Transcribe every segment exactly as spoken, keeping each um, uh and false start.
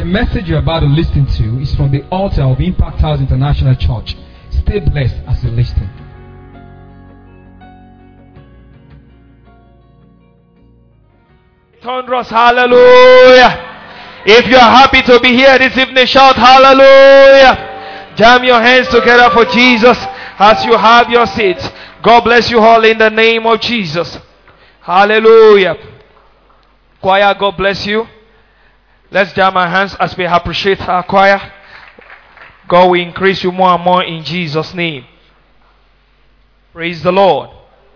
The message you're about to listen to is from the altar of Impact House International Church. Stay blessed as you listen. Thunderous hallelujah. If you are happy to be here this evening, shout hallelujah. Jam your hands together for Jesus as you have your seat. God bless you all in the name of Jesus. Hallelujah. Choir, God bless you. Let's jam our hands as we appreciate our choir. God will increase you more and more in Jesus' name. Praise the Lord.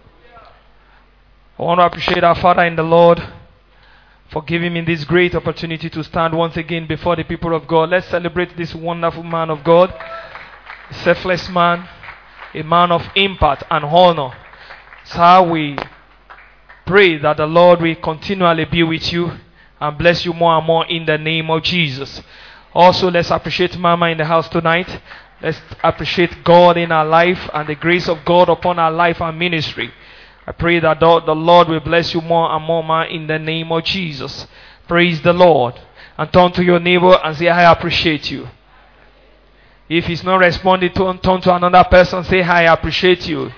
I want to appreciate our Father in the Lord for giving me this great opportunity to stand once again before the people of God. Let's celebrate this wonderful man of God, a selfless man, a man of impact and honor. It's how we pray that the Lord will continually be with you and bless you more and more in the name of Jesus. Also, let's appreciate Mama in the house tonight. Let's appreciate God in our life and the grace of God upon our life and ministry. I pray that the Lord will bless you more and more, man, in the name of Jesus. Praise the Lord. And turn to your neighbor and say, I appreciate you. If he's not responding, turn, turn to another person, say, I appreciate you.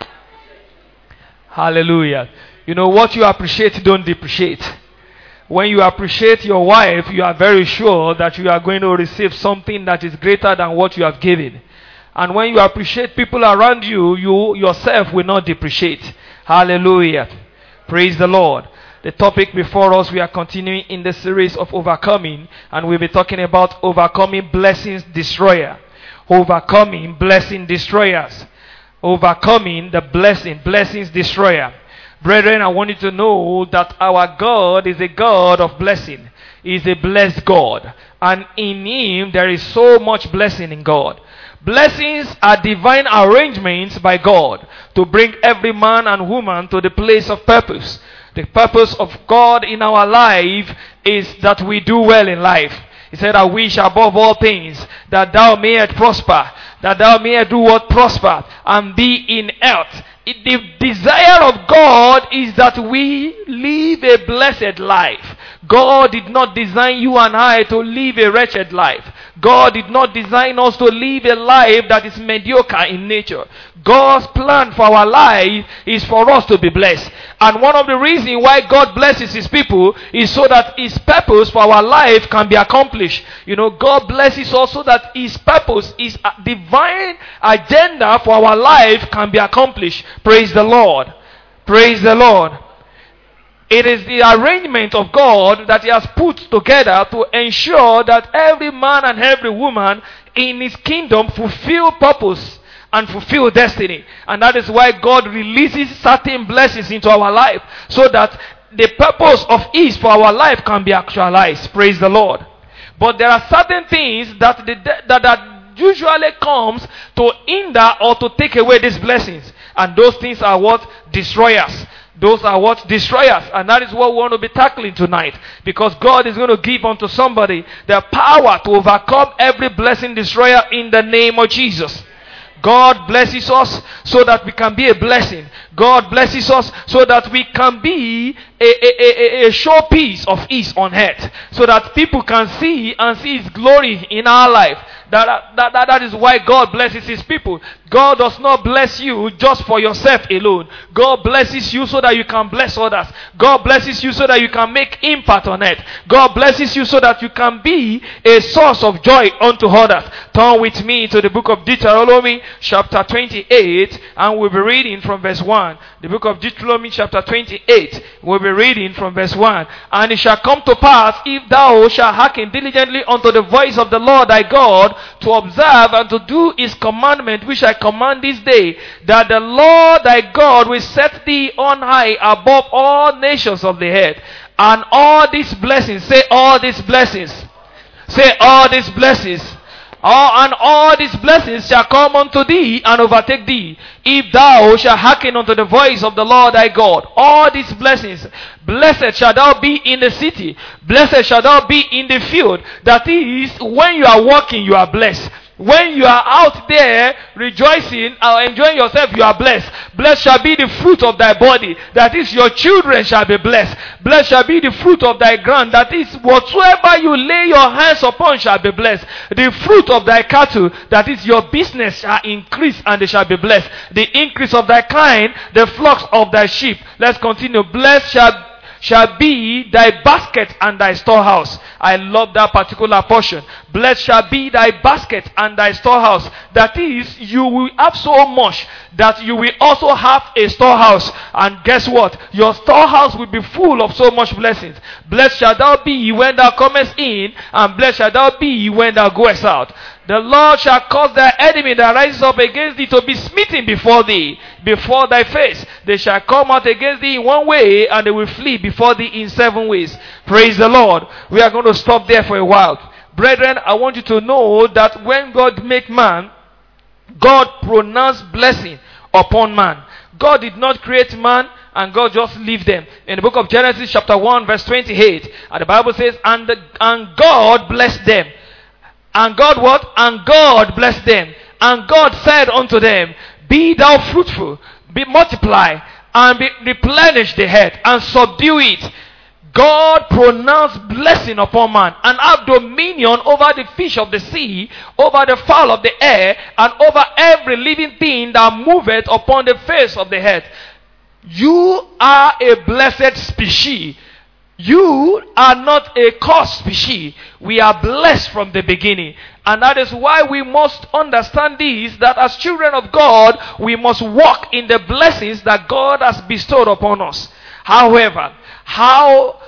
Hallelujah. You know, what you appreciate, don't depreciate. When you appreciate your wife, you are very sure that you are going to receive something that is greater than what you have given. And when you appreciate people around you, you yourself will not depreciate. Hallelujah. Praise the Lord. The topic before us, we are continuing in the series of overcoming, and we'll be talking about overcoming blessings destroyer. Overcoming blessing destroyers. Overcoming the blessing, blessings destroyer. Brethren, I want you to know that our God is a God of blessing. He is a blessed God. And in Him, there is so much blessing in God. Blessings are divine arrangements by God to bring every man and woman to the place of purpose. The purpose of God in our life is that we do well in life. He said, I wish above all things that thou mayest prosper, that thou mayest do what? Prosper, and be in health. The desire of God is that we live a blessed life. God did not design you and I to live a wretched life. God did not design us to live a life that is mediocre in nature. God's plan for our life is for us to be blessed. And one of the reasons why God blesses His people is so that His purpose for our life can be accomplished. You know, God blesses us so that His purpose, His divine agenda for our life can be accomplished. Praise the Lord. Praise the Lord. It is the arrangement of God that He has put together to ensure that every man and every woman in His kingdom fulfill purpose and fulfill destiny. And that is why God releases certain blessings into our life, so that the purpose of His for our life can be actualized. Praise the Lord. But there are certain things that, the, that, that usually comes to hinder or to take away these blessings. And those things are what? Destroyers. Those are what? Destroyers. And that is what we want to be tackling tonight. Because God is going to give unto somebody the power to overcome every blessing destroyer in the name of Jesus. God blesses us so that we can be a blessing. God blesses us so that we can be a, a, a, a showpiece of His on earth. So that people can see and see His glory in our life. That, that, that, that is why God blesses His people. God does not bless you just for yourself alone. God blesses you so that you can bless others. God blesses you so that you can make impact on it. God blesses you so that you can be a source of joy unto others. Turn with me to the book of Deuteronomy chapter twenty-eight, and we'll be reading from verse one. The book of Deuteronomy chapter twenty-eight, we'll be reading from verse one. And it shall come to pass, if thou shalt hearken diligently unto the voice of the Lord thy God, to observe and to do His commandment which I command this day, that the Lord thy God will set thee on high above all nations of the earth. And all these blessings, say all these blessings, say all these blessings, all, and all these blessings shall come unto thee and overtake thee, if thou shalt hearken unto the voice of the Lord thy God. All these blessings, blessed shall thou be in the city, blessed shall thou be in the field. That is, when you are walking, you are blessed. When you are out there rejoicing or enjoying yourself, you are blessed. Blessed shall be the fruit of thy body. That is, your children shall be blessed. Blessed shall be the fruit of thy ground. That is, whatsoever you lay your hands upon shall be blessed. The fruit of thy cattle, that is, your business shall increase and they shall be blessed. The increase of thy kind, the flocks of thy sheep. Let's continue. Blessed shall shall be thy basket and thy storehouse. I love that particular portion. Blessed shall be thy basket and thy storehouse. That is, you will have so much that you will also have a storehouse. And guess what? Your storehouse will be full of so much blessings. Blessed shall thou be when thou comest in, and blessed shall thou be when thou goest out. The Lord shall cause thy enemy that rises up against thee to be smitten before thee, before thy face. They shall come out against thee in one way, and they will flee before thee in seven ways. Praise the Lord. We are going to stop there for a while. Brethren, I want you to know that when God made man, God pronounced blessing upon man. God did not create man and God just leave them. In the book of Genesis chapter one verse twenty-eight, and the Bible says, and, the, and God blessed them. And God what? And God blessed them. And God said unto them, be thou fruitful, be multiply, and be replenish the earth, and subdue it. God pronounced blessing upon man, and have dominion over the fish of the sea, over the fowl of the air, and over every living thing that moveth upon the face of the earth. You are a blessed species. You are not a cursed species. We are blessed from the beginning. And that is why we must understand this, that as children of God, we must walk in the blessings that God has bestowed upon us. However, how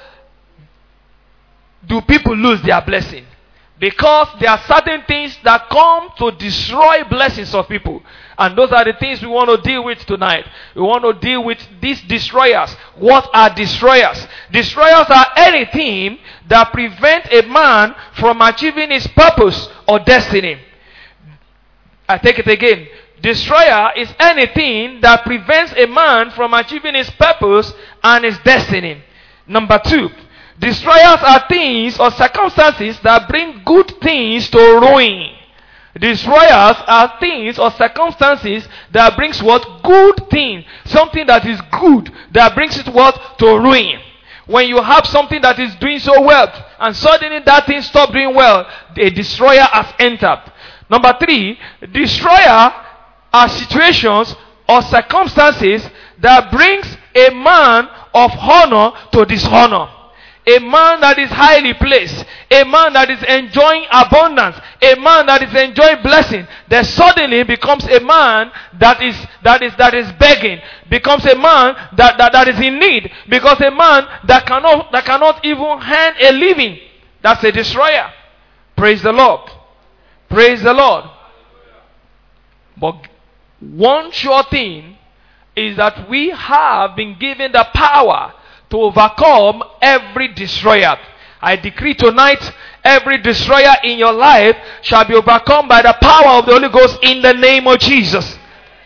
do people lose their blessing? Because there are certain things that come to destroy blessings of people. And those are the things we want to deal with tonight. We want to deal with these destroyers. What are destroyers? Destroyers are anything that prevent a man from achieving his purpose or destiny. I take it again. Destroyer is anything that prevents a man from achieving his purpose and his destiny. Number two, destroyers are things or circumstances that bring good things to ruin. Destroyers are things or circumstances that brings what? Good thing. Something that is good that brings it what? To ruin. When you have something that is doing so well and suddenly that thing stops doing well, a destroyer has entered. Number three, destroyer are situations or circumstances that brings a man of honor to dishonor. A man that is highly placed, a man that is enjoying abundance, a man that is enjoying blessing, then suddenly becomes a man that is that is that is begging, becomes a man that, that, that is in need, because a man that cannot that cannot even earn a living. That's a destroyer. Praise the Lord. Praise the Lord. But one sure thing is that we have been given the power to overcome every destroyer. I decree tonight, every destroyer in your life shall be overcome by the power of the Holy Ghost in the name of Jesus.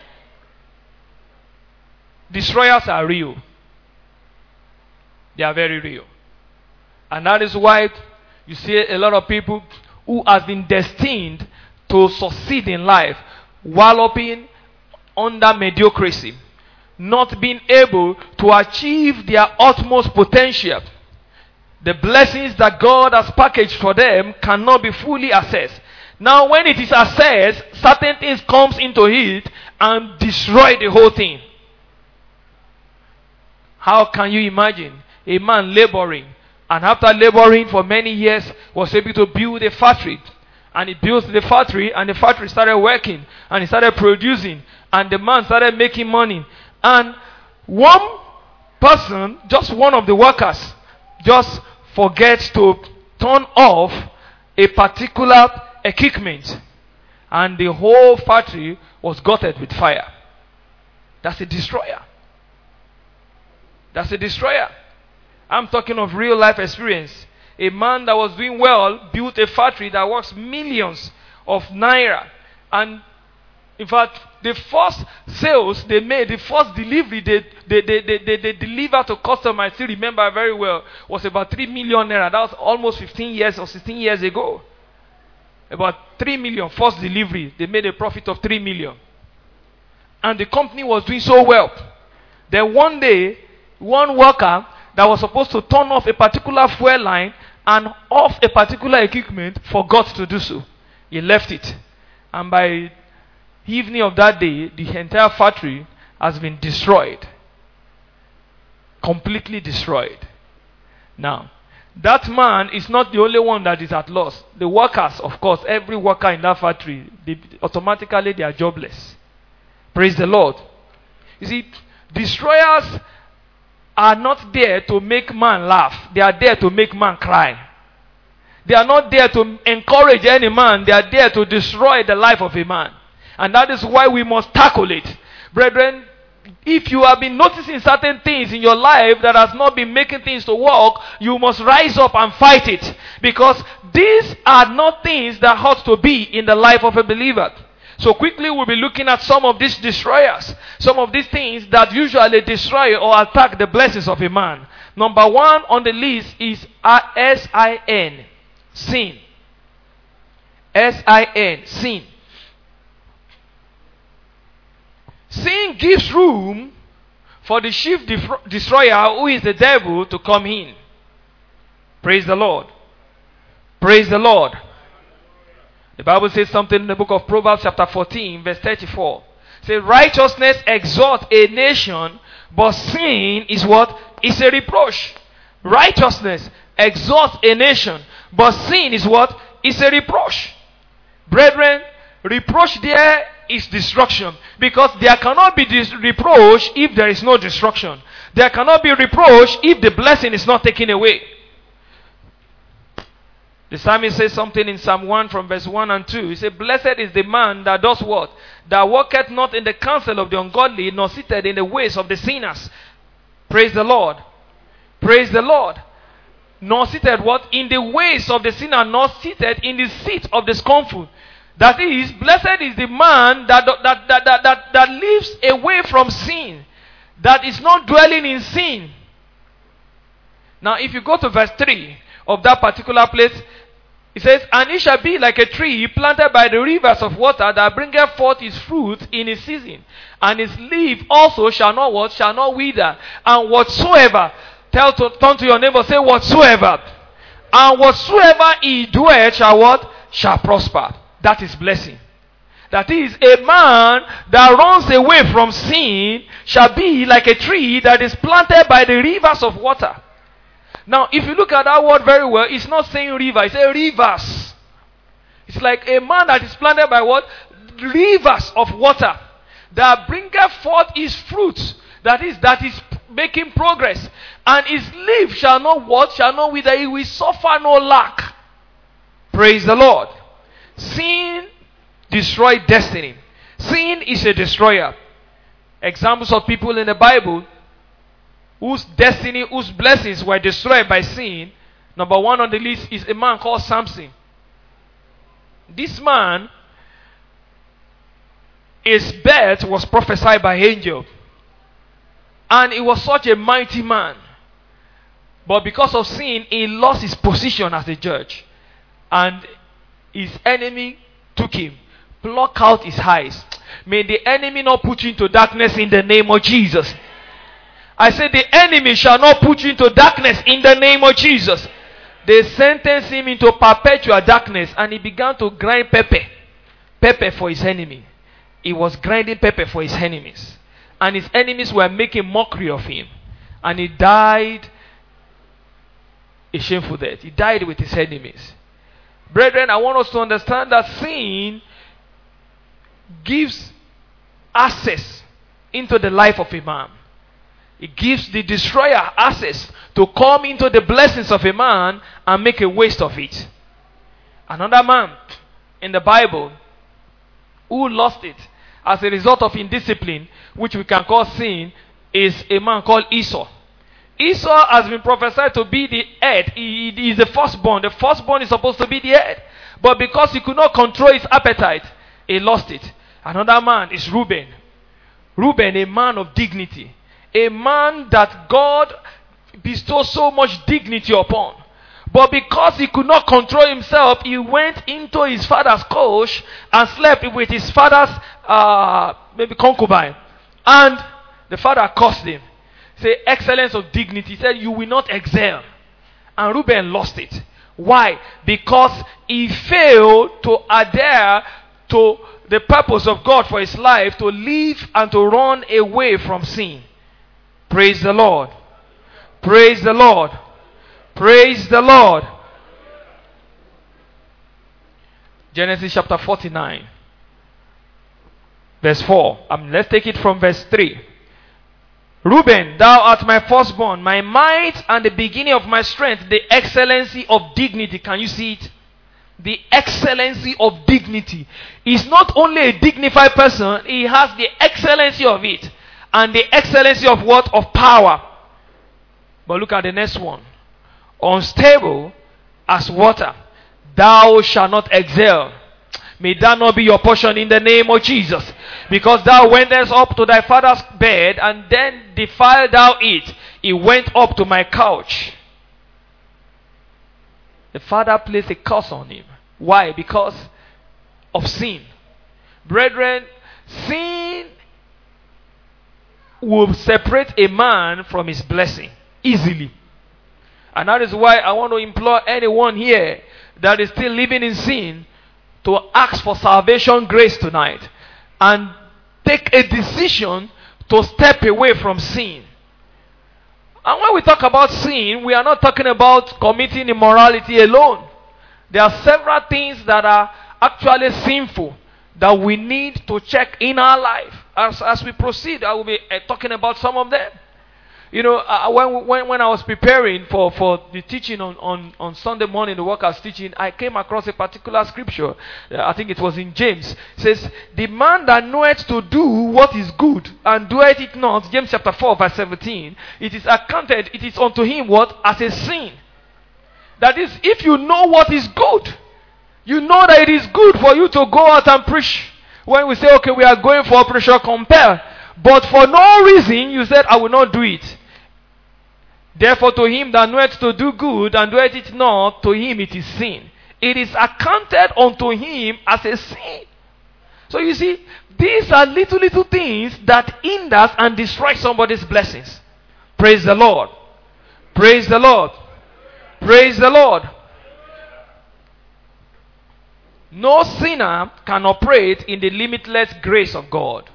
Destroyers are real. They are very real. And that is why you see a lot of people who have been destined to succeed in life, wallowing under mediocrity, not being able to achieve their utmost potential. The blessings that God has packaged for them cannot be fully assessed. Now when it is assessed, certain things comes into it and destroy the whole thing. How can you imagine a man laboring, and after laboring for many years was able to build a factory, and he built the factory, and the factory started working, and he started producing, and the man started making money. And one person, just one of the workers, just forgets to turn off a particular equipment, and the whole factory was gutted with fire. That's a destroyer. That's a destroyer. I'm talking of real life experience. A man that was doing well built a factory that works millions of naira, and in fact, the first sales they made, the first delivery they they, they, they, they, they delivered to customers, I still remember very well, was about three million naira. That was almost fifteen years or sixteen years ago. About three million. First delivery, they made a profit of three million. And the company was doing so well. Then one day, one worker that was supposed to turn off a particular fuel line and off a particular equipment forgot to do so. He left it. And by evening of that day, the entire factory has been destroyed. Completely destroyed. Now, that man is not the only one that is at loss. The workers, of course, every worker in that factory, they, automatically they are jobless. Praise the Lord. You see, destroyers are not there to make man laugh. They are there to make man cry. They are not there to encourage any man. They are there to destroy the life of a man. And that is why we must tackle it. Brethren, if you have been noticing certain things in your life that has not been making things to work, you must rise up and fight it. Because these are not things that ought to be in the life of a believer. So quickly we'll be looking at some of these destroyers. Some of these things that usually destroy or attack the blessings of a man. Number one on the list is S I N. Sin. S I N. Sin. Sin gives room for the chief defro- destroyer, who is the devil, to come in. Praise the Lord. Praise the Lord. The Bible says something in the book of Proverbs chapter fourteen, verse thirty-four. It says, righteousness exalts a nation, but sin is what? Is a reproach. Righteousness exalts a nation, but sin is what? Is a reproach. Brethren, reproach there is destruction. Because there cannot be dis- reproach if there is no destruction. There cannot be reproach if the blessing is not taken away. The psalmist says something in Psalm one from verse one and two. He said, blessed is the man that does what? That walketh not in the counsel of the ungodly, nor sitteth in the ways of the sinners. Praise the Lord. Praise the Lord. Nor sitteth what? In the ways of the sinner, nor sitteth in the seat of the scornful. That is, blessed is the man that, that, that, that, that, that lives away from sin. That is not dwelling in sin. Now, if you go to verse three of that particular place, it says, and it shall be like a tree planted by the rivers of water that bringeth forth his fruit in his season. And his leaf also shall not what? Shall not wither. And whatsoever, tell to, turn to your neighbor, say whatsoever. And whatsoever he doeth shall what? Shall prosper. That is blessing. That is, a man that runs away from sin shall be like a tree that is planted by the rivers of water. Now, if you look at that word very well, it's not saying river, it's saying rivers. It's like a man that is planted by what? Rivers of water that bringeth forth his fruit. That is, that is making progress. And his leaf shall not what? Shall not wither. He will suffer no lack. Praise the Lord. Sin destroys destiny. Sin is a destroyer. Examples of people in the Bible whose destiny, whose blessings were destroyed by sin. Number one on the list is a man called Samson. This man, his birth was prophesied by angel. And he was such a mighty man. But because of sin, he lost his position as a judge. And his enemy took him, plucked out his eyes. May the enemy not put you into darkness in the name of Jesus. I said the enemy shall not put you into darkness in the name of Jesus. They sentenced him into perpetual darkness, and he began to grind pepper. Pepper for his enemy. He was grinding pepper for his enemies. And his enemies were making mockery of him. And he died a shameful death. He died with his enemies. Brethren, I want us to understand that sin gives access into the life of a man. It gives the destroyer access to come into the blessings of a man and make a waste of it. Another man in the Bible who lost it as a result of indiscipline, which we can call sin, is a man called Esau. Esau has been prophesied to be the head. He, he is the firstborn. The firstborn is supposed to be the head. But because he could not control his appetite, he lost it. Another man is Reuben. Reuben, a man of dignity. A man that God bestowed so much dignity upon. But because he could not control himself, he went into his father's coach and slept with his father's uh, maybe concubine. And the father cursed him. Say, excellence of dignity. He said, you will not excel. And Reuben lost it. Why? Because he failed to adhere to the purpose of God for his life, to live and to run away from sin. Praise the Lord. Praise the Lord. Praise the Lord. Genesis chapter forty-nine. Verse four. Um, let's take it from verse three. Reuben, thou art my firstborn, my might and the beginning of my strength, the excellency of dignity. Can you see it? The excellency of dignity. He's not only a dignified person, he has the excellency of it. And the excellency of what? Of power. But look at the next one. Unstable as water, thou shalt not excel. May that not be your portion in the name of Jesus. Because thou wentest up to thy father's bed, and then defiled thou it. He went up to my couch. The father placed a curse on him. Why? Because of sin. Brethren, sin will separate a man from his blessing easily. And that is why I want to implore anyone here that is still living in sin to ask for salvation grace tonight and take a decision to step away from sin. And when we talk about sin, we are not talking about committing immorality alone. There are several things that are actually sinful that we need to check in our life. As, as we proceed, I will be uh, talking about some of them. You know, uh, when, when, when I was preparing for, for the teaching on, on, on Sunday morning, the workers' teaching, I came across a particular scripture. Uh, I think it was in James. It says, the man that knoweth to do what is good and doeth it not, James chapter four verse seventeen, it is accounted, it is unto him what? As a sin. That is, if you know what is good, you know that it is good for you to go out and preach. When we say, okay, we are going for Operation Compel, but for no reason you said, I will not do it. Therefore, to him that knoweth to do good and doeth it not, to him it is sin. It is accounted unto him as a sin. So you see, these are little, little things that hinders and destroy somebody's blessings. Praise the Lord. Praise the Lord. Praise the Lord. No sinner can operate in the limitless grace of God.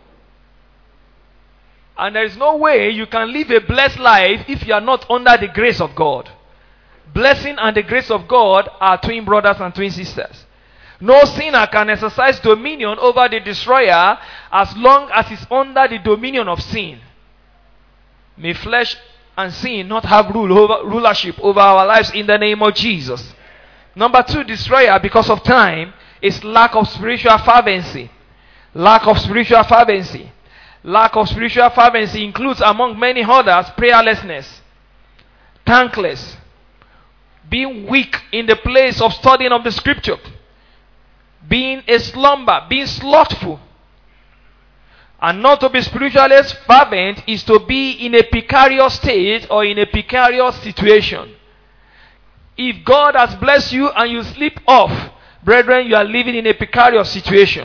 And there is no way you can live a blessed life if you are not under the grace of God. Blessing and the grace of God are twin brothers and twin sisters. No sinner can exercise dominion over the destroyer as long as he's under the dominion of sin. May flesh and sin not have rule over, rulership over our lives in the name of Jesus. Number two, destroyer, because of time, is lack of spiritual fervency. Lack of spiritual fervency. Lack of spiritual fervency includes, among many others, prayerlessness, thankless, being weak in the place of studying of the scripture, being a slumber, being slothful. And not to be spiritually fervent is to be in a precarious state or in a precarious situation. If God has blessed you and you sleep off, brethren, you are living in a precarious situation.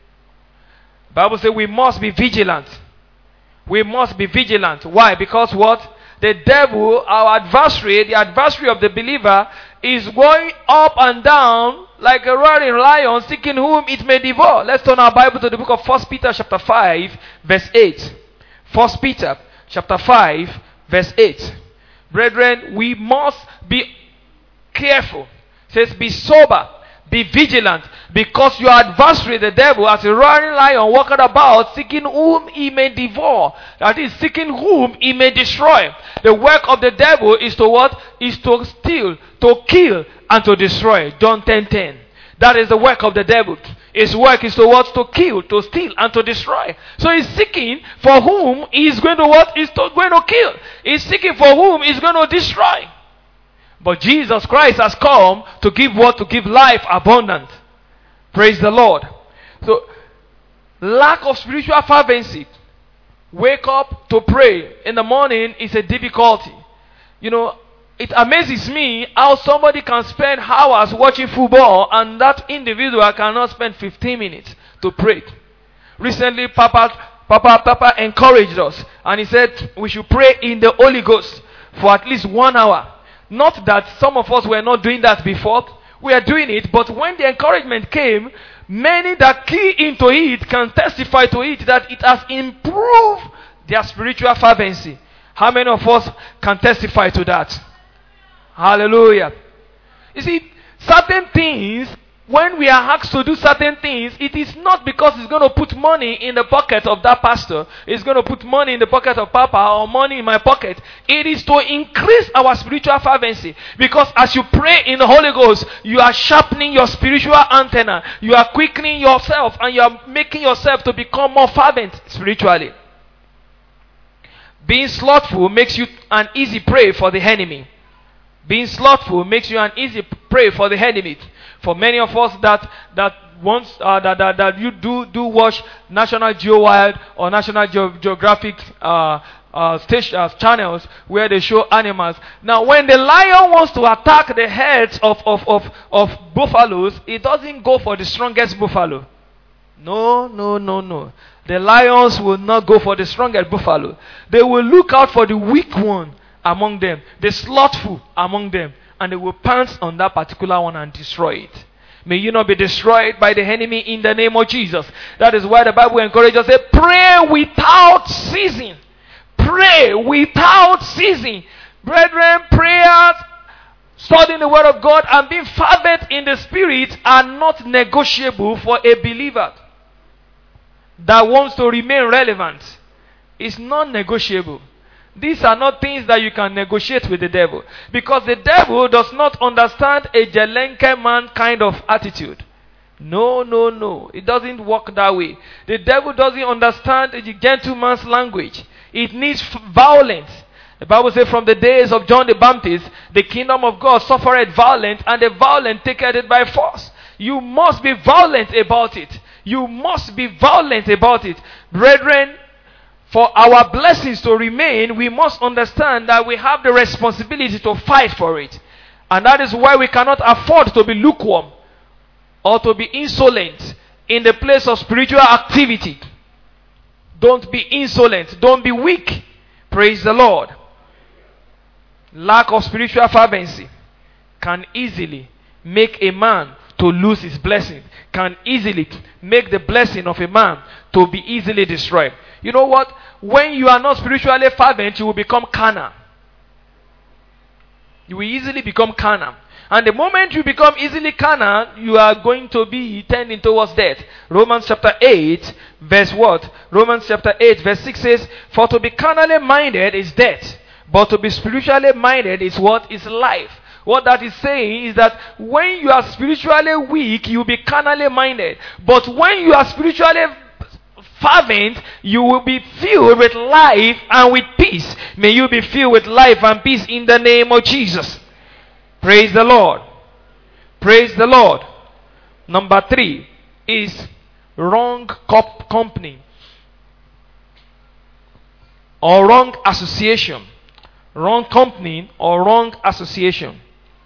The Bible says we must be vigilant. We must be vigilant. Why? Because what? The devil, our adversary, the adversary of the believer, is going up and down like a roaring lion, seeking whom it may devour. Let's turn our Bible to the book of First Peter chapter five, verse eight. First Peter chapter five, verse eight. Brethren, we must be careful. It says, be sober. Be vigilant, because your adversary, the devil, as a roaring lion, walketh about, seeking whom he may devour. That is, seeking whom he may destroy. The work of the devil is to what? Is to steal, to kill, and to destroy. John ten ten. That is the work of the devil. His work is to what? To kill, to steal, and to destroy. So he's seeking for whom he is going to what? He's going to kill. He's seeking for whom he's going to destroy. But Jesus Christ has come to give what? To give life abundant. Praise the Lord. So, lack of spiritual fervency. Wake up to pray in the morning is a difficulty. You know, it amazes me how somebody can spend hours watching football and that individual cannot spend fifteen minutes to pray. Recently, Papa, Papa, Papa encouraged us and he said we should pray in the Holy Ghost for at least one hour. Not that some of us were not doing that before. We are doing it, but when the encouragement came, many that key into it can testify to it that it has improved their spiritual fervency. How many of us can testify to that? Hallelujah. You see, certain things, when we are asked to do certain things, it is not because it's going to put money in the pocket of that pastor, it's going to put money in the pocket of Papa or money in my pocket. It is to increase our spiritual fervency. Because as you pray in the Holy Ghost, you are sharpening your spiritual antenna. You are quickening yourself and you are making yourself to become more fervent spiritually. Being slothful makes you an easy prey for the enemy. Being slothful makes you an easy prey for the enemy. For many of us that that once uh, that, that that you do do watch National Geo Wild or National Geo- Geographic uh, uh, station uh, channels where they show animals. Now, when the lion wants to attack the heads of of of of buffaloes, it doesn't go for the strongest buffalo. No, no, no, no. The lions will not go for the strongest buffalo. They will look out for the weak one among them, the slothful among them. And they will pounce on that particular one and destroy it. May you not be destroyed by the enemy in the name of Jesus. That is why the Bible encourages us to say, pray without ceasing. Pray without ceasing. Brethren, prayers, studying the word of God, and being fervent in the spirit are not negotiable for a believer that wants to remain relevant. It's not negotiable. These are not things that you can negotiate with the devil. Because the devil does not understand a Jelenke man kind of attitude. No, no, no. It doesn't work that way. The devil doesn't understand the gentleman's language. It needs violence. The Bible says from the days of John the Baptist, the kingdom of God suffered violence, and the violent taketh it by force. You must be violent about it. You must be violent about it. Brethren, for our blessings to remain, we must understand that we have the responsibility to fight for it. And that is why we cannot afford to be lukewarm or to be insolent in the place of spiritual activity. Don't be insolent. Don't be weak. Praise the Lord. Lack of spiritual fervency can easily make a man to lose his blessing. Can easily make the blessing of a man to be easily destroyed. You know what? When you are not spiritually fervent, you will become carnal. You will easily become carnal. And the moment you become easily carnal, you are going to be tending towards death. Romans chapter eight, verse what? Romans chapter eight, verse six says, for to be carnally minded is death, but to be spiritually minded is what? Is life. What that is saying is that when you are spiritually weak, you will be carnally minded. But when you are spiritually fervent, you will be filled with life and with peace. May you be filled with life and peace in the name of Jesus. Praise the Lord. Praise the Lord. Number three is wrong cop- company or wrong association. Wrong company or wrong association.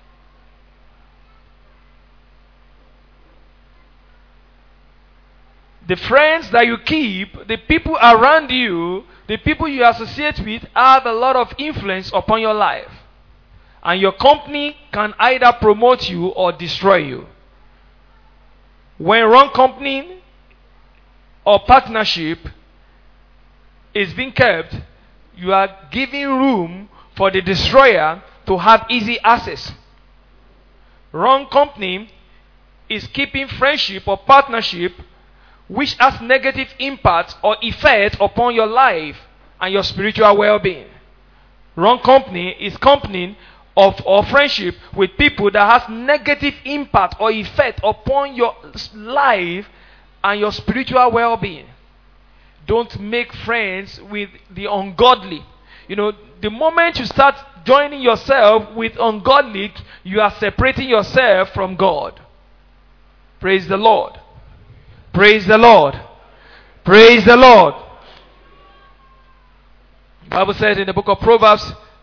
The friends that you keep, the people around you, the people you associate with have a lot of influence upon your life. And your company can either promote you or destroy you. When wrong company or partnership is being kept, you are giving room for the destroyer to have easy access. Wrong company is keeping friendship or partnership which has negative impact or effect upon your life and your spiritual well-being. Wrong company is company of or friendship with people that has negative impact or effect upon your life and your spiritual well-being. Don't make friends with the ungodly. You know, the moment you start joining yourself with ungodly, you are separating yourself from God. Praise the Lord. Praise the Lord. Praise the Lord. The Bible says in the book of Proverbs,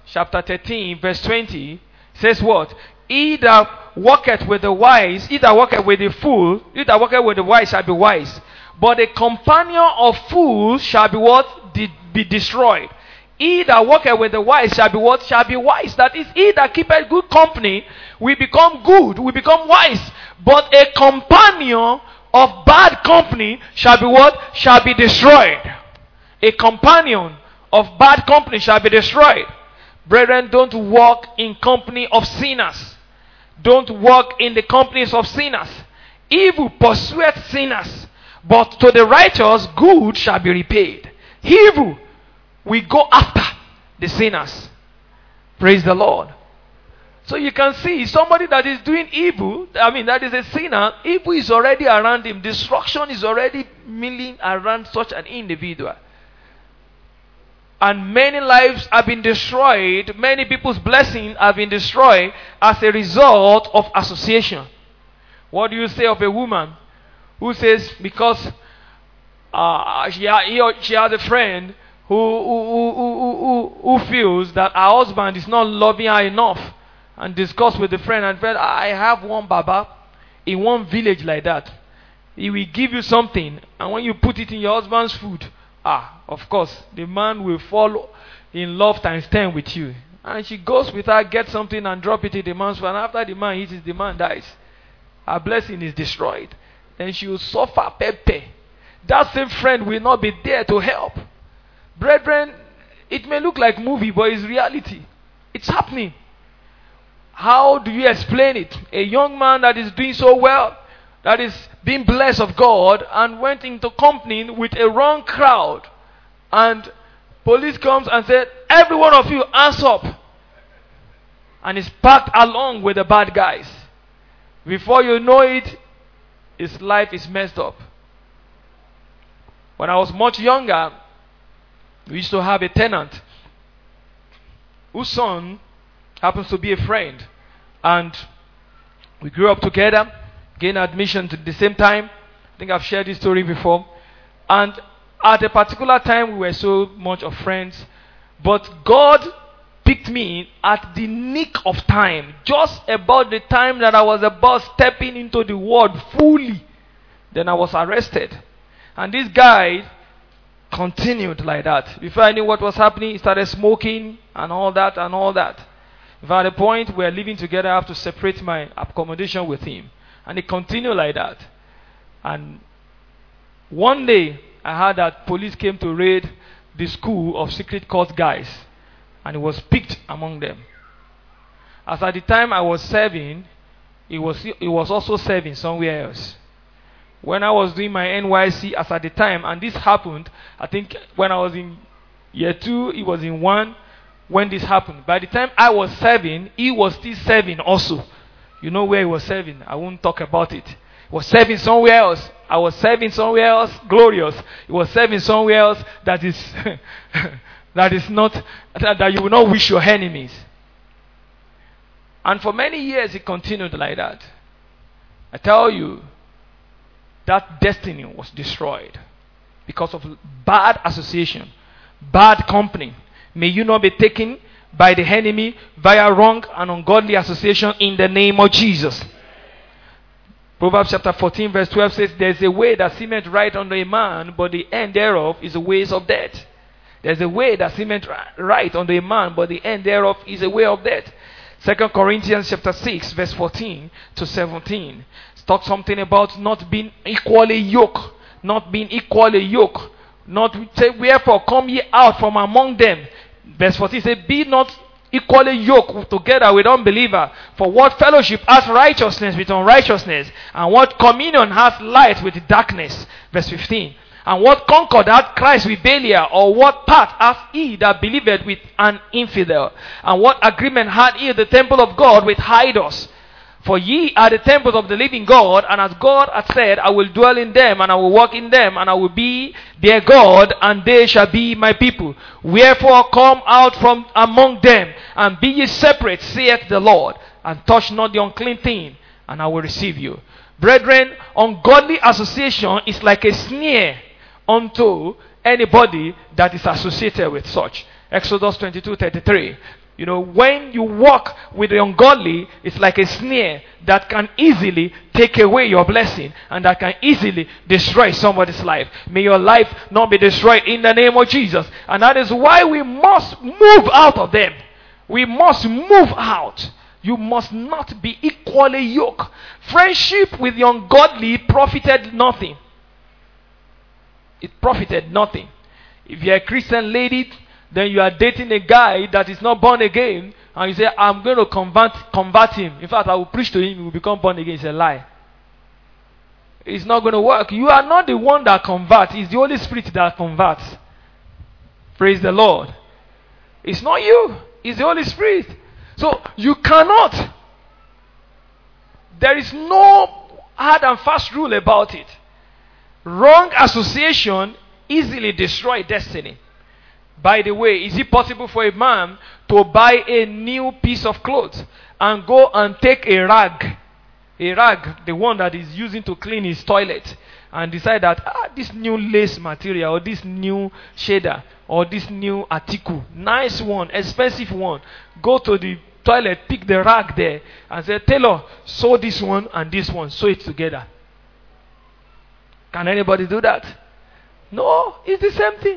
chapter thirteen, verse twenty, says what? He that walketh with the wise, he that walketh with the fool, he that walketh with the wise shall be wise. But a companion of fools shall be what? De- be destroyed. He that walketh with the wise shall be what? Shall be wise. That is, he that keepeth good company, we become good, we become wise. But a companion of bad company shall be what? Shall be destroyed. A companion of bad company shall be destroyed. Brethren, don't walk in company of sinners. Don't walk in the companies of sinners. Evil pursueth sinners, but to the righteous good shall be repaid. Evil we go after the sinners. Praise the Lord. So you can see somebody that is doing evil, I mean that is a sinner, evil is already around him. Destruction is already milling around such an individual. And many lives have been destroyed, many people's blessings have been destroyed as a result of association. What do you say of a woman who says because uh, she, he or she has a friend who, who, who, who, who, who feels that her husband is not loving her enough, and discuss with the friend and friend, I have one Baba in one village like that. He will give you something, and when you put it in your husband's food, ah, of course, the man will fall in love times ten with you. And she goes with her, gets something and drop it in the man's food, and after the man eats it, the man dies. Her blessing is destroyed. Then she will suffer pepe. That same friend will not be there to help. Brethren, it may look like movie, but it's reality. It's happening. How do you explain it? A young man that is doing so well, that is being blessed of God, and went into company with a wrong crowd, and police comes and said, every one of you hands up, and is packed along with the bad guys. Before you know it, his life is messed up. When I was much younger, we used to have a tenant whose son happens to be a friend, and we grew up together, gained admission at the same time. I think I've shared this story before. And at a particular time, we were so much of friends, but God picked me at the nick of time, just about the time that I was about stepping into the world fully. Then I was arrested, and this guy continued like that. Before I knew what was happening, he started smoking and all that and all that. If at a point we were living together, I have to separate my accommodation with him. And it continued like that. And one day, I heard that police came to raid the school of secret court guys. And he was picked among them. As at the time I was serving, he was, he was also serving somewhere else. When I was doing my N Y C as at the time, and this happened, I think when I was in year two, he was in one. When this happened, by the time I was serving, he was still serving also. You know where he was serving? I won't talk about it. He was serving somewhere else. I was serving somewhere else, glorious. He was serving somewhere else that is that is not that, that you will not wish your enemies. And for many years it continued like that. I tell you, that destiny was destroyed because of bad association, bad company. May you not be taken by the enemy via wrong and ungodly association in the name of Jesus. Proverbs chapter fourteen verse twelve says, there is a way that seemeth right unto a man, but the end thereof is the ways of death. There is a way that seemeth right unto a man, but the end thereof is a way of death. Second Corinthians chapter six verse fourteen to seventeen. Talk something about not being equally yoked. Not being equally yoked. Not say, wherefore come ye out from among them. Verse fourteen says, be not equally yoked together with unbeliever. For what fellowship has righteousness with unrighteousness? And what communion has light with darkness? Verse fifteen. And what concord hath Christ with Belial? Or what part hath he that believeth with an infidel? And what agreement had he the temple of God with idols? For ye are the temples of the living God, and as God hath said, I will dwell in them, and I will walk in them, and I will be their God, and they shall be my people. Wherefore come out from among them, and be ye separate, saith the Lord, and touch not the unclean thing, and I will receive you. Brethren, ungodly association is like a snare unto anybody that is associated with such. Exodus twenty-two thirty-three. You know, when you walk with the ungodly, it's like a snare that can easily take away your blessing and that can easily destroy somebody's life. May your life not be destroyed in the name of Jesus. And that is why we must move out of them. We must move out. You must not be equally yoked. Friendship with the ungodly profited nothing. It profited nothing. If you're a Christian lady, then you are dating a guy that is not born again, and you say, I'm going to convert, convert him. In fact, I will preach to him, he will become born again. It's a lie. It's not going to work. You are not the one that converts. It's the Holy Spirit that converts. Praise the Lord. It's not you. It's the Holy Spirit. So, you cannot. There is no hard and fast rule about it. Wrong association easily destroys destiny. By the way, is it possible for a man to buy a new piece of clothes and go and take a rag, a rag, the one that is using to clean his toilet, and decide that ah, this new lace material or this new shader or this new article, nice one, expensive one, go to the toilet, pick the rag there, and say, tailor, sew this one and this one, sew it together. Can anybody do that? No, it's the same thing.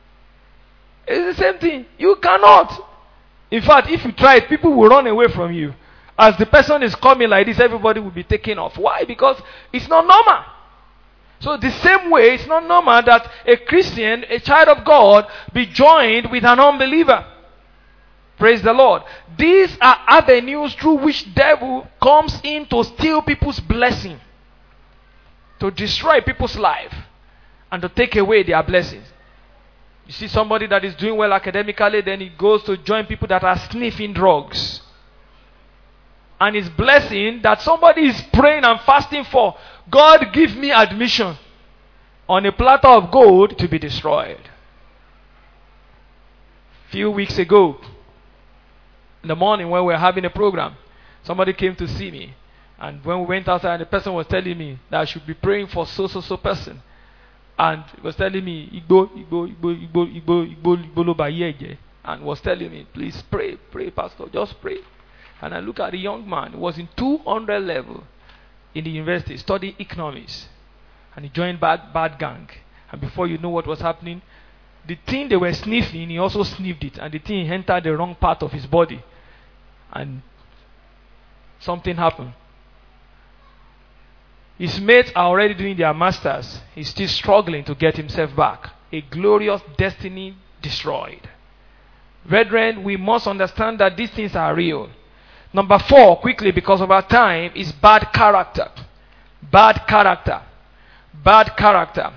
It's the same thing. You cannot. In fact, if you try it, people will run away from you. As the person is coming like this, everybody will be taken off. Why? Because it's not normal. So the same way, it's not normal that a Christian, a child of God, be joined with an unbeliever. Praise the Lord. These are avenues through which devil comes in to steal people's blessing, to destroy people's life, and to take away their blessings. You see somebody that is doing well academically, then he goes to join people that are sniffing drugs. And his blessing that somebody is praying and fasting for, God give me admission, on a platter of gold to be destroyed. A few weeks ago, in the morning when we were having a program, somebody came to see me. And when we went outside, the person was telling me that I should be praying for so, so, so person. And he was telling me, Igbo, Igbo, Igbo, Igbo, Igbo, Igbo, Igbo, Igbo, and was telling me, please pray, pray, pastor, just pray. And I look at the young man, he was in two hundred level in the university, studying economics. And he joined bad, bad gang. And before you know what was happening, the thing they were sniffing, he also sniffed it. And the thing entered the wrong part of his body. And something happened. His mates are already doing their masters. He's still struggling to get himself back. A glorious destiny destroyed. Brethren, we must understand that these things are real. Number four, quickly because of our time, is bad character. Bad character. Bad character.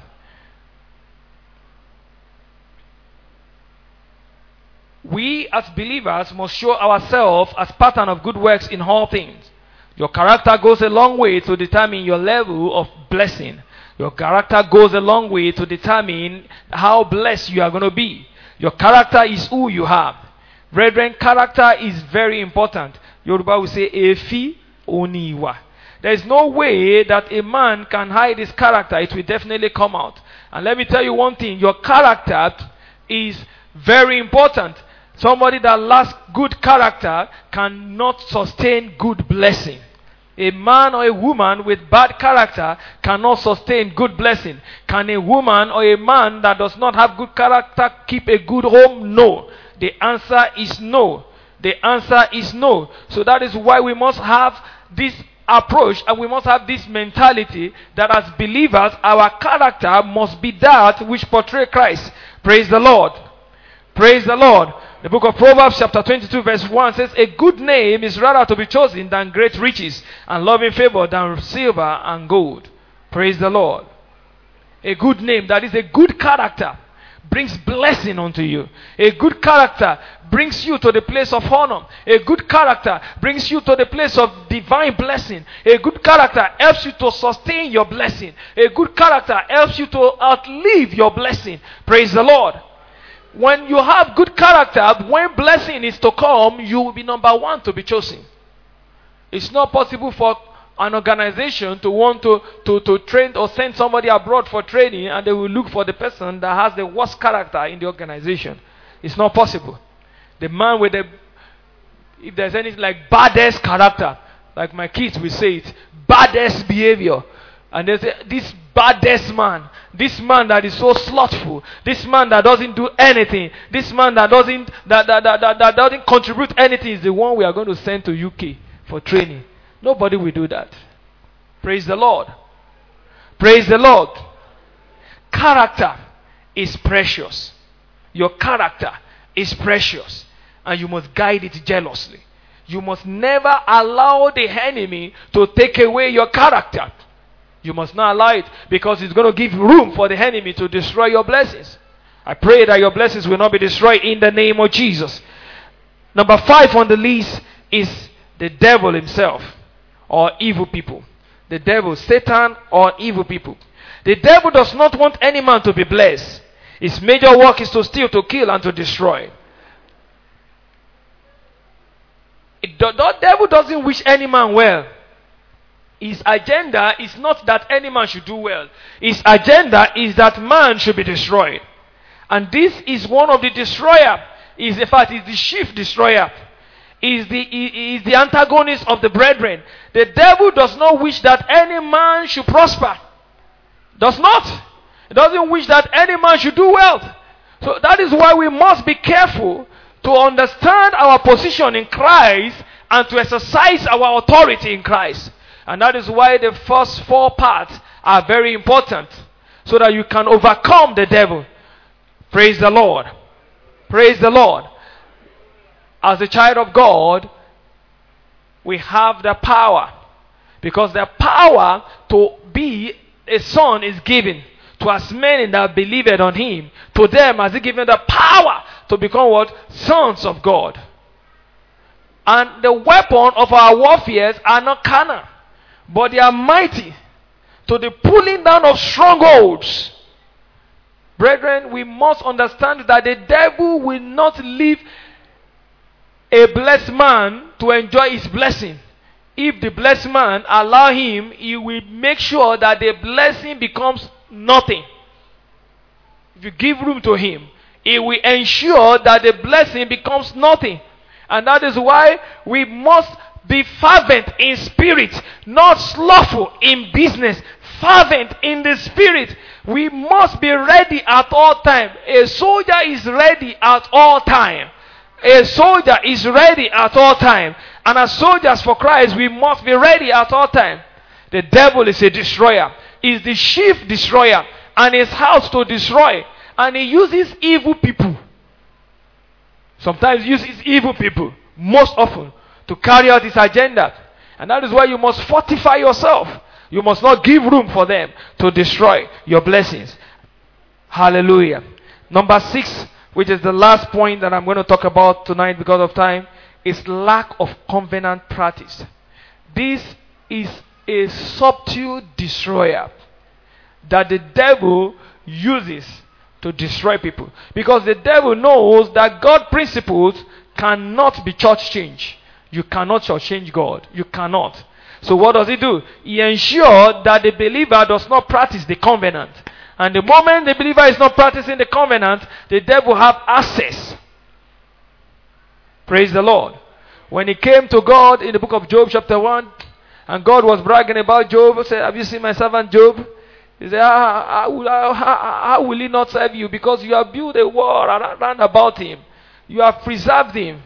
We as believers must show ourselves as pattern of good works in all things. Your character goes a long way to determine your level of blessing. Your character goes a long way to determine how blessed you are going to be. Your character is who you have. Brethren, character is very important. Yoruba will say, Efi oniwa. There is no way that a man can hide his character. It will definitely come out. And let me tell you one thing. Your character is very important. Somebody that lacks good character cannot sustain good blessing. A man or a woman with bad character cannot sustain good blessing. Can a woman or a man that does not have good character keep a good home? No. The answer is no. The answer is no. So that is why we must have this approach and we must have this mentality that as believers, our character must be that which portrays Christ. Praise the Lord. Praise the Lord. The book of Proverbs chapter twenty-two verse one says, a good name is rather to be chosen than great riches, and loving favor than silver and gold. Praise the Lord. A good name, that is a good character, brings blessing unto you. A good character brings you to the place of honor. A good character brings you to the place of divine blessing. A good character helps you to sustain your blessing. A good character helps you to outlive your blessing. Praise the Lord. When you have good character, when blessing is to come, you will be number one to be chosen. It's not possible for an organization to want to, to, to train or send somebody abroad for training and they will look for the person that has the worst character in the organization. It's not possible. The man with the if there's anything like baddest character, like my kids will say it, baddest behavior. And they say, this baddest man, this man that is so slothful, this man that doesn't do anything, this man that doesn't that, that, that, that, that doesn't contribute anything is the one we are going to send to U K for training. Nobody will do that. Praise the Lord. Praise the Lord. Character is precious. Your character is precious. And you must guide it jealously. You must never allow the enemy to take away your character. You must not allow it, because it's going to give room for the enemy to destroy your blessings. I pray that your blessings will not be destroyed in the name of Jesus. Number five on the list is the devil himself, or evil people. The devil, Satan, or evil people. The devil does not want any man to be blessed. His major work is to steal, to kill, and to destroy. It, the, the devil doesn't wish any man well. His agenda is not that any man should do well. His agenda is that man should be destroyed. And this is one of the destroyer. Is in fact, is the chief destroyer. Is the is the antagonist of the brethren. The devil does not wish that any man should prosper. Does not. He doesn't wish that any man should do well. So that is why we must be careful to understand our position in Christ and to exercise our authority in Christ. And that is why the first four parts are very important, so that you can overcome the devil. Praise the Lord. Praise the Lord. As a child of God, we have the power, because the power to be a son is given to as many that believe on him. To them has he given the power to become what? Sons of God. And the weapon of our warfare are not carnal, but they are mighty to the pulling down of strongholds. Brethren, we must understand that the devil will not leave a blessed man to enjoy his blessing. If the blessed man allow him, he will make sure that the blessing becomes nothing. If you give room to him, he will ensure that the blessing becomes nothing. And that is why we must be fervent in spirit, not slothful in business. Fervent in the spirit. We must be ready at all time. A soldier is ready at all time. A soldier is ready at all time. And as soldiers for Christ, we must be ready at all time. The devil is a destroyer. He's the chief destroyer, and his house to destroy. And he uses evil people. Sometimes he uses evil people, most often, to carry out his agenda. And that is why you must fortify yourself. You must not give room for them to destroy your blessings. Hallelujah. Number six, which is the last point that I'm going to talk about tonight because of time, is lack of covenant practice. This is a subtle destroyer that the devil uses to destroy people. Because the devil knows that God's principles cannot be church change. You cannot church change God. You cannot. So what does he do? He ensures that the believer does not practice the covenant. And the moment the believer is not practicing the covenant, the devil have access. Praise the Lord. When he came to God in the book of Job chapter one, and God was bragging about Job, he said, have you seen my servant Job? He said, how, how, how, how, how will he not serve you? Because you have built a wall around about him. You have preserved him.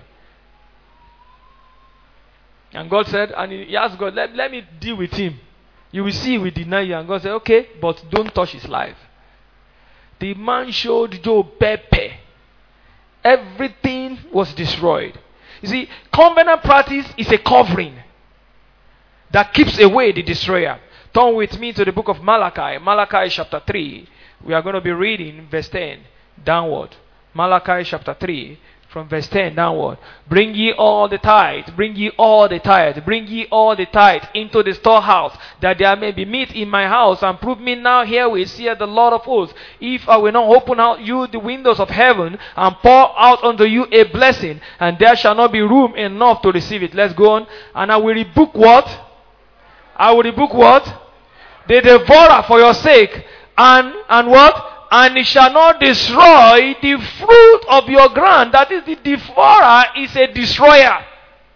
And God said, and he asked God, let, let me deal with him. You will see he will deny you. And God said, okay, but don't touch his life. The man showed Job Pepe. Everything was destroyed. You see, covenant practice is a covering that keeps away the destroyer. Turn with me to the book of Malachi. Malachi chapter three. We are going to be reading verse ten downward. Malachi chapter three. From verse ten downward. Bring ye all the tithe, bring ye all the tithe, bring ye all the tithe into the storehouse, that there may be meat in my house, and prove me now herewith, saith the Lord of hosts, if I will not open out you the windows of heaven, and pour out unto you a blessing, and there shall not be room enough to receive it. Let's go on. And I will rebuke what? I will rebuke what? The devourer for your sake, and, and what? And it shall not destroy the fruit of your ground. That is, the devourer is a destroyer.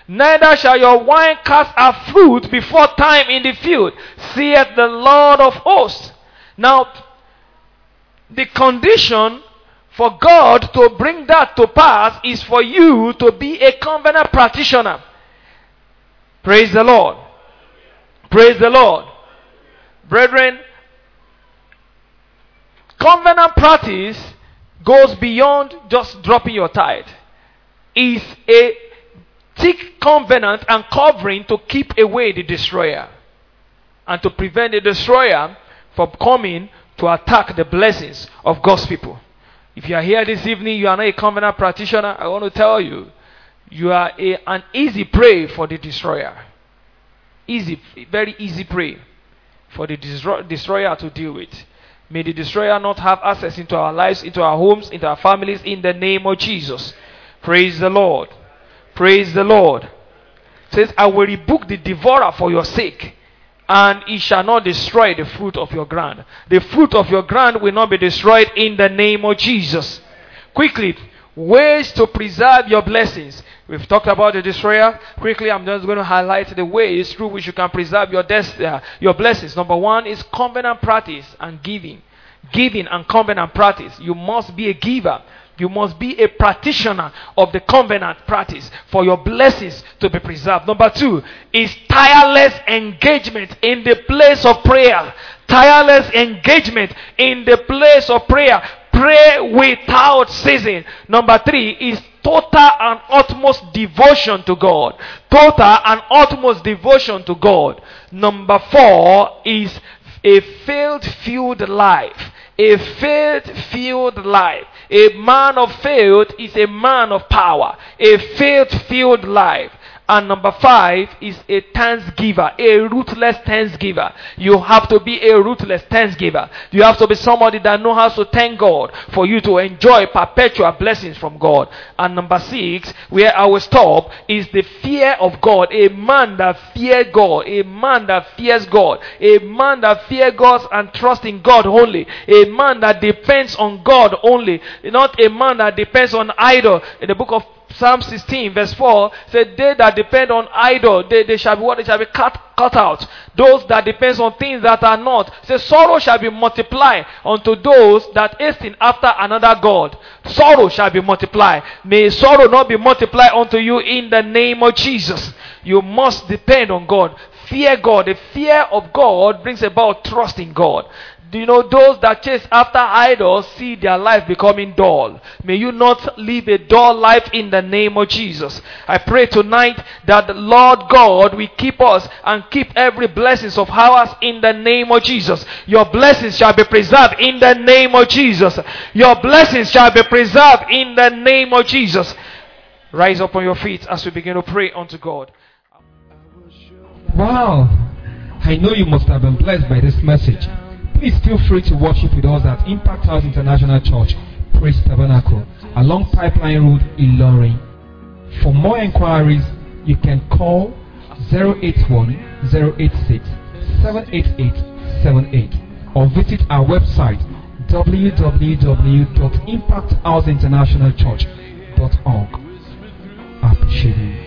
neither shall your wine cast her fruit before time in the field, saith the Lord of hosts. Now, the condition for God to bring that to pass is for you to be a covenant practitioner. Praise the Lord. Praise the Lord. Brethren, covenant practice goes beyond just dropping your tithe. It's a thick covenant and covering to keep away the destroyer and to prevent the destroyer from coming to attack the blessings of God's people. If you are here this evening, you are not a covenant practitioner, I want to tell you, you are a, an easy prey for the destroyer. Easy, very easy prey for the destroy, destroyer to deal with. May the destroyer not have access into our lives, into our homes, into our families, in the name of Jesus. Praise the Lord. Praise the Lord. It says, I will rebuke the devourer for your sake, and he shall not destroy the fruit of your ground. The fruit of your ground will not be destroyed in the name of Jesus. Quickly, ways to preserve your blessings. We've talked about the destroyer. Quickly, I'm just going to highlight the ways through which you can preserve your des- uh, your blessings. Number one is covenant practice and giving. Giving and covenant practice. You must be a giver. You must be a practitioner of the covenant practice for your blessings to be preserved. Number two is tireless engagement in the place of prayer. Tireless engagement in the place of prayer. Pray without ceasing. Number three is total and utmost devotion to God. Total and utmost devotion to God. Number four is a faith-filled life. A faith-filled life. A man of faith is a man of power. A faith-filled life. And number five is a thanksgiver, a ruthless thanksgiver. You have to be a ruthless thanksgiver. You have to be somebody that knows how to thank God for you to enjoy perpetual blessings from God. And number six, where I will stop, is the fear of God. A man that fears God. A man that fears God. A man that fears God and trusts in God only. A man that depends on God only. Not a man that depends on idol. In the book of Psalm sixteen verse four said, they that depend on idol, they, they shall be what? They shall be cut, cut out. Those that depend on things that are not. Say, sorrow shall be multiplied unto those that hasten after another God. Sorrow shall be multiplied. May sorrow not be multiplied unto you in the name of Jesus. You must depend on God. Fear God. The fear of God brings about trust in God. Do you know those that chase after idols see their life becoming dull? May you not live a dull life in the name of Jesus. I pray tonight that the Lord God will keep us and keep every blessings of ours in the name of Jesus. Your blessings shall be preserved in the name of Jesus. Your blessings shall be preserved in the name of Jesus. Rise up on your feet as we begin to pray unto God. Wow. I know you must have been blessed by this message. Please feel free to worship with us at Impact House International Church, Praise Tabernacle, along Pipeline Road, Ilorin. For more inquiries, you can call zero eight one, zero eight six, seven eight eight seven eight or visit our website w w w dot impact house international church dot org. I appreciate you.